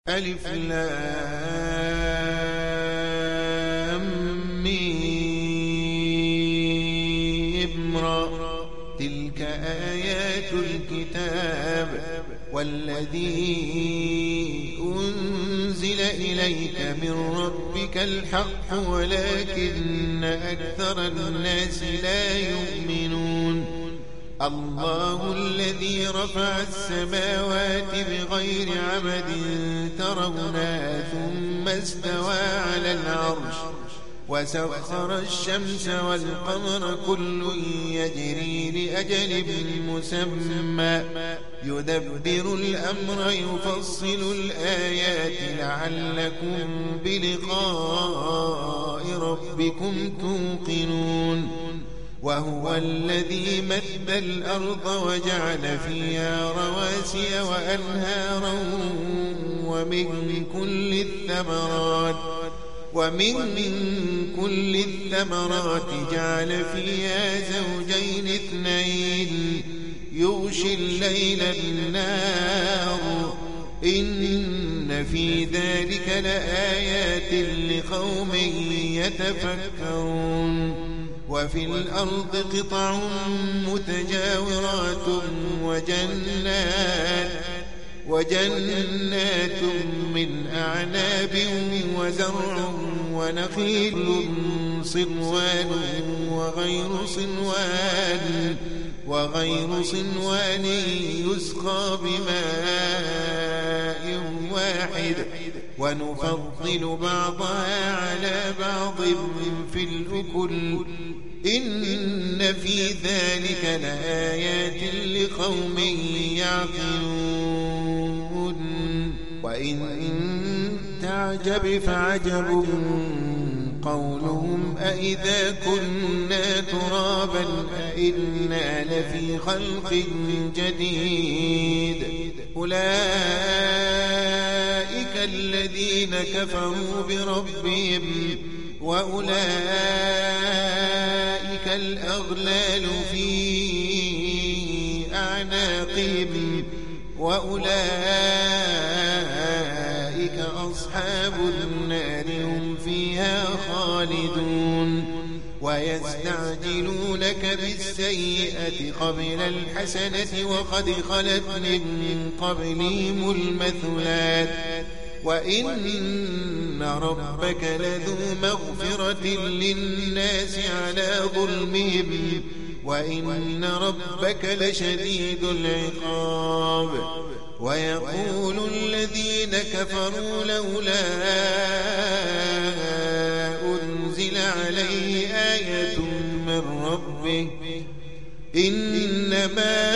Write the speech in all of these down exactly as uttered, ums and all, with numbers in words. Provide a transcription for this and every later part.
ألف لام ميم را تلك آيات الكتاب والذي أنزل إليك من ربك الحق ولكن أكثر الناس لا يؤمنون الله الذي رفع السماوات بغير عمد ترونها ثم استوى على العرش وسخر الشمس والقمر كل يجري لأجل مسمى يدبر الأمر يفصل الآيات لعلكم بلقاء ربكم توقنون وهو الذي مد الأرض وجعل فيها رواسي وأنهارا ومن كل الثمرات ومن كل الثمرات جعل فيها زوجين اثنين يغشي الليل النار إن في ذلك لآيات لقوم يتفكرون وفي الأرض قطع متجاورات وجنات وجنات من أعناب وزرع ونخيل صنوان وغير صنوان وغير صنوان يسقى بماء واحد ونفضل بعضها على بعض في الأكل إن في ذلك لآيات لقوم يعقلون وإن تعجب فعجب قولهم أإذا كنا ترابا أإنا لفي خلق جديد أولئك الذين كفروا بربهم وأولئك الأغلال في أعناقهم وأولئك أصحاب النار هم فيها خالدون ويستعجلونك بالسيئة قبل الحسنة وقد خلت من قبلهم المثلات وإن ربك لذو مغفرة للناس على ظلمهم وإن ربك لشديد العقاب ويقول الذين كفروا لولا أنزل عليه آية من ربه إنما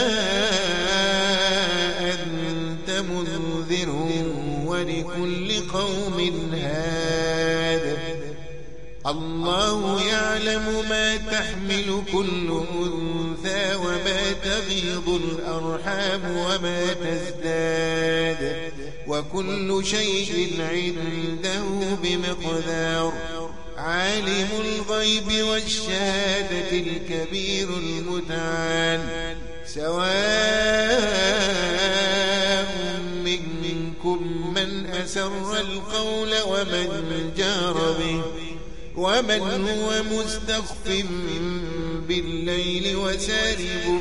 أنت منذر ولكل قوم هاد الله يعلم ما تحمل كل أنثى وما تغيض الأرحام وما تزداد وكل شيء عنده بمقدار عالم الغيب والشهادة الكبير المتعال سواء منكم من أسر القول ومن جار به ومن هو مستخف بالليل وسارب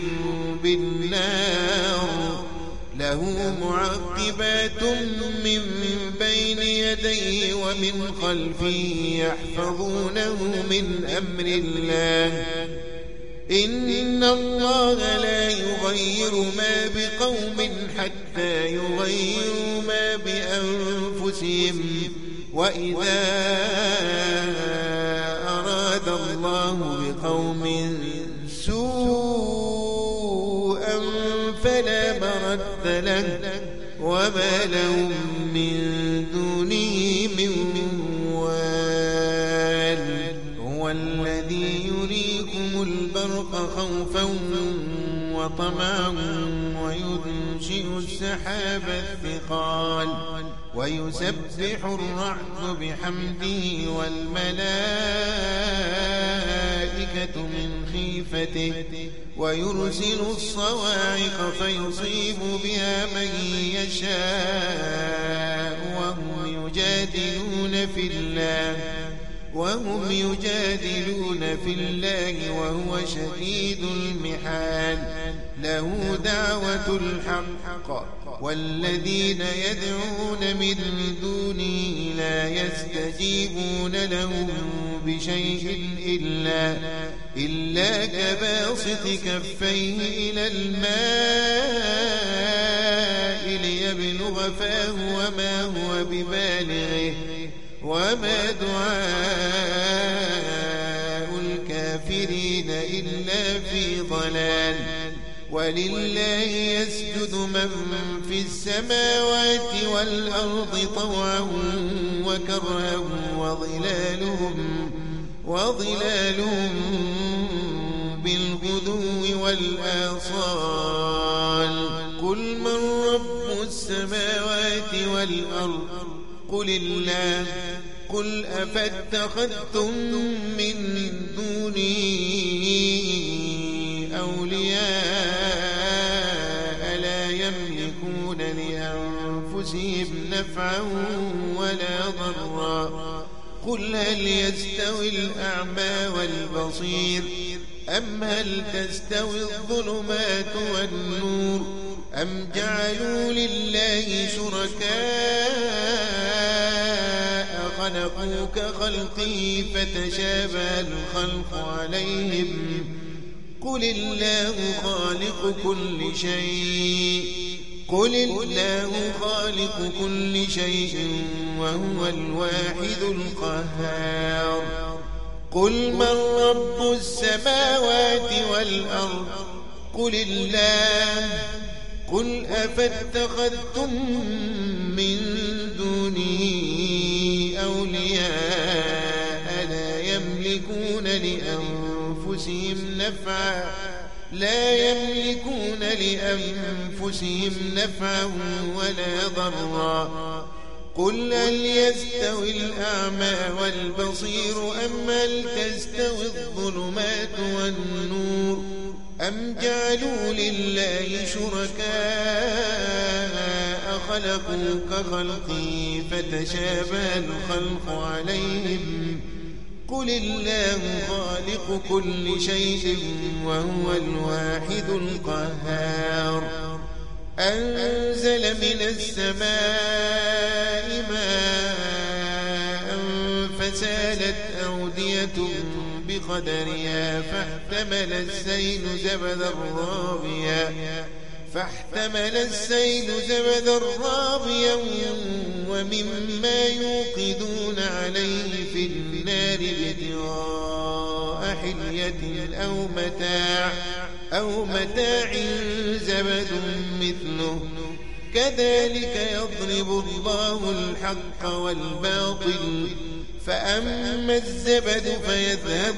بالنار له معقبات من بين يديه ومن خلفه يحفظونه من أمر الله إن الله لا يغير ما بقوم حتى يغيروا ما بأنفسهم وإذا أراد الله بقوم سوءا فلا مرد له وما لهم من دونه من وال هو الذي يريكم البرق خوفا وطمعا وينشئ السحاب الثقال ويسبح الرعد بحمده والملائكة من خيفته ويرسل الصواعق فيصيب بها من يشاء يجادلون في الله وهم يجادلون في الله وهو شديد المحال له دعوة الحق والذين يدعون من دونه لا يستجيبون لهم بشيء إلا, إلا كباسط كفيه إلى الماء ليبلغ فاه وما هو ببالغه وما دعاء الكافرين إلا في ضلال ولله يسجد من في السماوات والأرض طوعا وكرها وظلالهم, وظلالهم بالغدو والآصال قل من رب السماوات والأرض قل الله قل أفاتخذتم من دوني أولياء لا يملكون لأنفسهم نفعا ولا ضرا قل هل يستوي الأعمى والبصير أم هل تستوي الظلمات والنور أم جعلوا لله شركاء خلقوا كخلقه فتشابه الخلق عليهم قل الله خالق كل شيء قل الله خالق كل شيء وهو الواحد القهار قل من رب السماوات والأرض قل الله قل أفاتخذتم من دونه أولياء لا يملكون لأنفسهم نفعا لا يملكون لأنفسهم نفعا ولا ضرا قل هل يستوي الأعمى والبصير أم هل تستوي الظلمات والنور أم جعلوا لله شركاء خلقوا كخلقه فتشابه الخلق عليهم قل الله خالق كل شيء وهو الواحد القهار أنزل من السماء ماء فسالت أودية بقدرها فاحتمل السيل زبدا رابيا فاحتمل السيل زبدا رابيا ومما يوقدون عليه في النار ابتغاء حلية أو متاع أو متاع زبد مثله كذلك يضرب الله الحق والباطل فأما الزبد فيذهب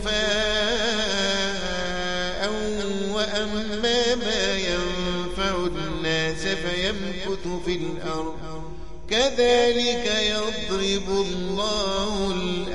جفاء وأما ما ينفع الناس فيمكث في الأرض كذلك يضرب الله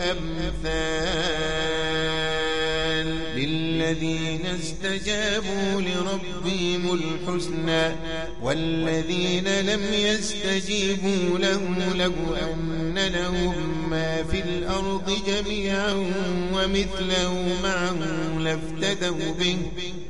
الأمثال للذين استجابوا لربهم الحسنى والذين لم يستجيبوا له لو أن لهم ما في الأرض جميعا ومثله معه لافتدوا به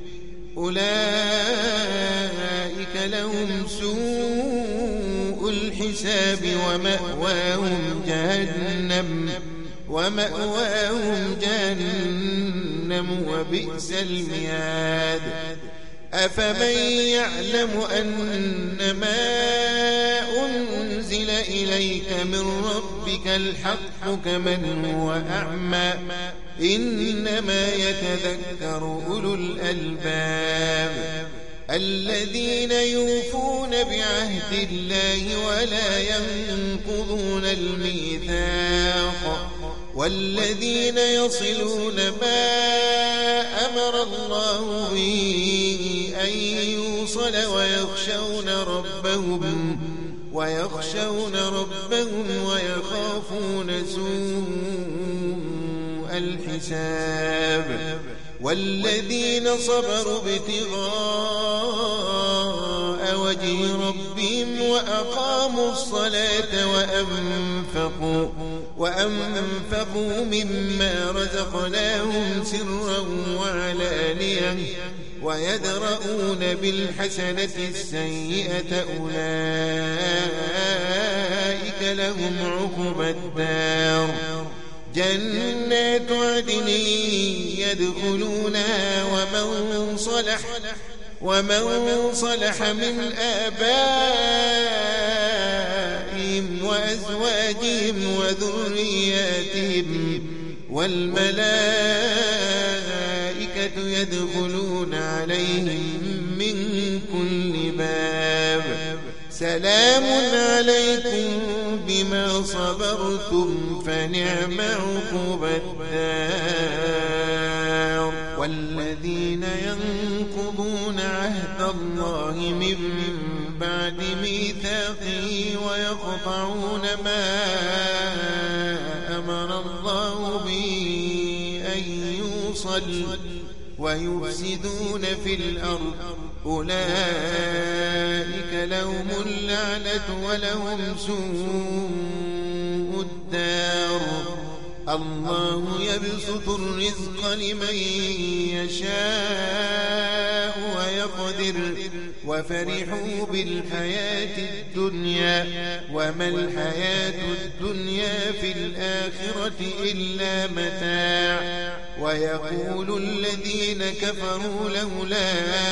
أولئك لهم سوء الحساب ومأواهم جهنم ومأواهم جهنم وبئس المهاد أفمن يعلم أن ما أنزل إليك من ربك الحق كمن هو أعمى إنما يتذكر أولو الألباب الذين يوفون بعهد الله ولا ينقضون الميثاق والذين يصلون ما أمر الله به أن يوصل ويخشون ربهم ويخشون ربهم ويخافون سوء الحساب والذين صبروا ابتغاء وجه ربهم وأقاموا الصلاة وأنفقوا, وأنفقوا مما رزقناهم سرا وعلانية ويدرؤون بالحسنة السيئة أولئك لهم عقبى الدار جنات عدن يدخلونها ومن صلح ومن صلح من آبائهم وأزواجهم وذرياتهم والملائكة يدخلون عليهم من كل باب سلام عليكم بما صبرتم فنعم عقبى الدار والذين ينقضون عهد الله من بعد ميثاقه ويقطعون ما أمر الله به أن يوصل ويفسدون في الأرض أولئك لهم اللعنة ولهم سوء الدار الله يبسط الرزق لمن يشاء ويقدر وفرحوا بالحياة الدنيا وما الحياة الدنيا في الآخرة إلا متاع ويقول الذين كفروا لولا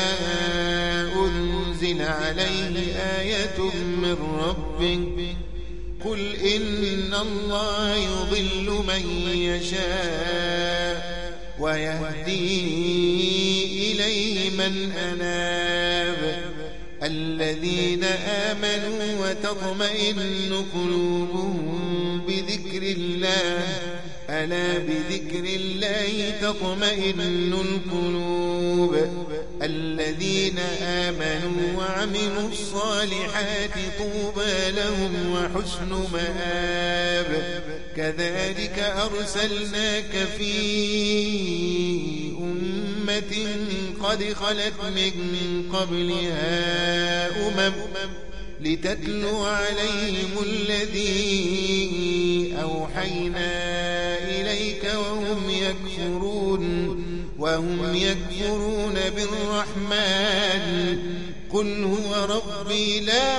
أنزل عليه آية من ربه قل إن الله يضل من يشاء ويهدي إليه من أناب الذين آمنوا وتطمئن قلوبهم بذكر الله ألا بذكر الله تطمئن القلوب الذين آمنوا وعملوا الصالحات طوبى لهم وحسن مآب كذلك أرسلناك في أمة قد خلت من قبلها أمم لتتلو عليهم الذي أوحينا إليك وهم يكفرون وهم يكفرون بالرحمن قل هو ربي لا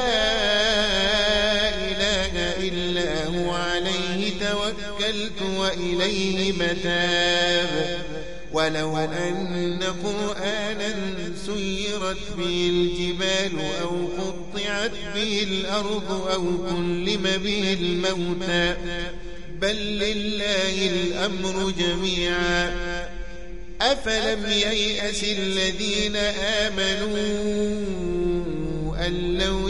إله إلا هو عليه توكلت وإليه متاب ولو أن قرآنا سيرت به الجبال أو قطعت به الأرض أو كلم به الموتى بل لله الأمر جميعا أفلم ييأس الذين آمنوا أن لو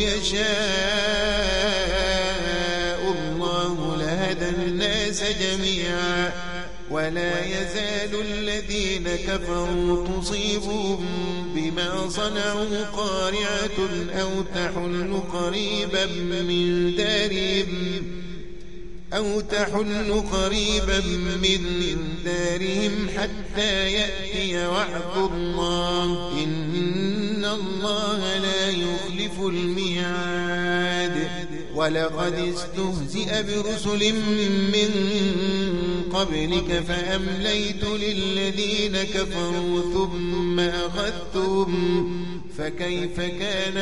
يشاء الله لهدى الناس جميعا ولا يزال الذين كفروا تصيبهم بما صنعوا قارعة أو تحل قريبا من دارهم أو تحل قريبا من دارهم حتى يأتي وعد الله إن الله لا يخلف الميعاد ولقد استهزئ برسل من قبلك فأمليت للذين كفروا ثم أخذتهم فكيف كان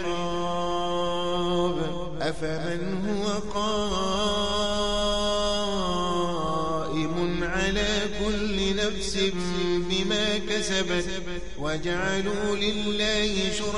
عقاب أفمن هو قائم على كل نفس بما كسبت وجعلوا لله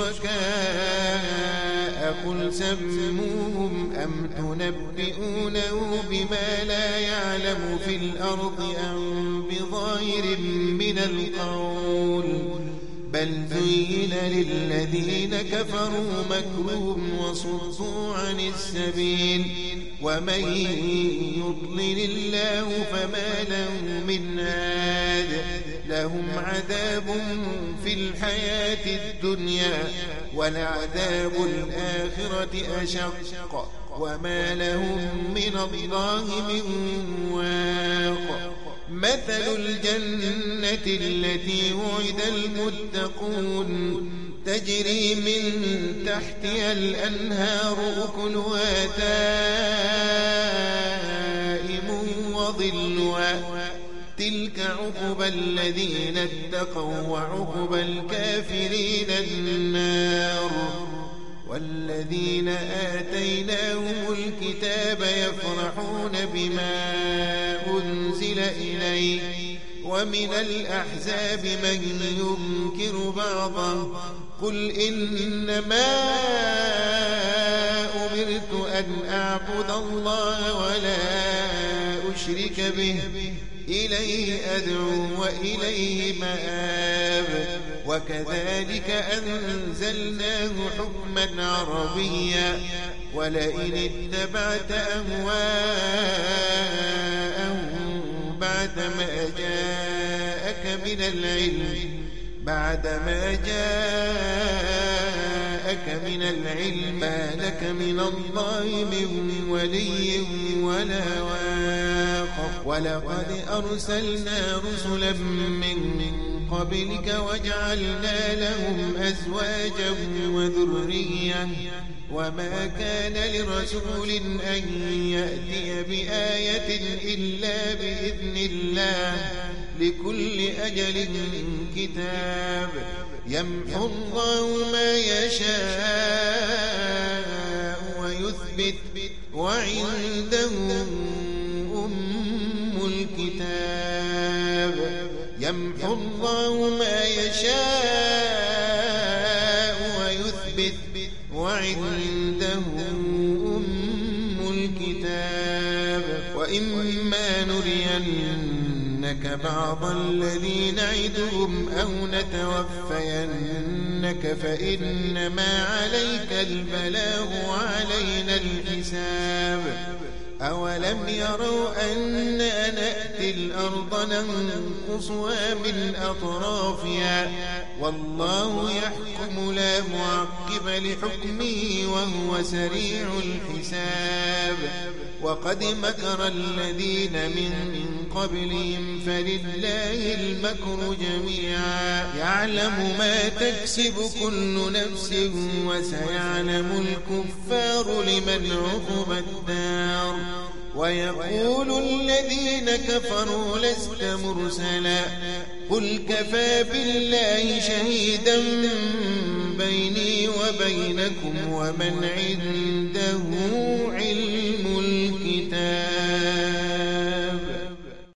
شركاء قل سموهم أم تنبئونه بما لا يعلم في الأرض أم بظاهر من القول بل زين للذين كفروا مكرهم وصدوا عن السبيل ومن يضلل الله فما له من هاد لهم عذاب في الحياة الدنيا ولعذاب الآخرة أشق وما لهم من الله من واق مثل الجنة التي وعد المتقون تجري من تحتها الأنهار أكلها دائم وظلها تلك عقبى الذين اتقوا وعقبى الكافرين النار والذين آتيناهم الكتاب يفرحون بما أنزل إليك ومن الأحزاب من ينكر بعضه قل إنما أمرت أن أعبد الله ولا أشرك به إليه أدعو وإليه مآب وكذلك أنزلناه حكما عربيا ولئن اتبعت أهواءهم بعدما جاءك من العلم بعدما جاءك من العلم ما لك من الله من ولي ولا واق ولقد أرسلنا رسلا من قبلك وجعلنا لهم أزواجا وذرية وما كان لرسول أن يأتي بآية إلا بإذن الله لكل أجل كتاب يمحو الله ما يشاء ويثبت وعنده أم الكتاب يمحو الله ما يشاء ويثبت وعنده أم الكتاب وإما نرينك بعض الذي نعدهم أو نتوفينك فإنما عليك البلاغ وعلينا الحساب أولم يروا أنا نأتي الأرض ننقصها من أطرافها والله يحكم لا معقب لحكمه وهو سريع الحساب وقد مكر الذين من قبلهم فلله المكر جميعا يعلم ما تكسب كل نفس وسيعلم الكفار لمن عقبى الدار ويقول الذين كفروا لست مرسلا قل كفى بالله شهيدا بيني وبينكم ومن عنده